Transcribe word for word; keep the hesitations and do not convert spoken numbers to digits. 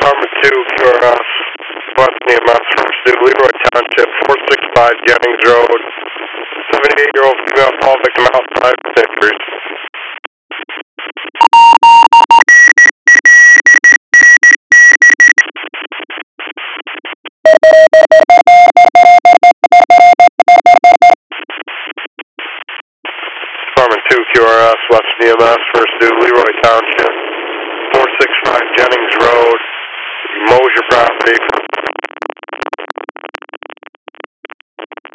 Department two, Q R S, West E M S, First Due, Leroy Township, four sixty-five Jennings Road. seventy-eight-year-old female fall victim outside with injuries. Department two, Q R S, West E M S, First Due, Leroy Township, four sixty-five Jennings Road. Mosier property,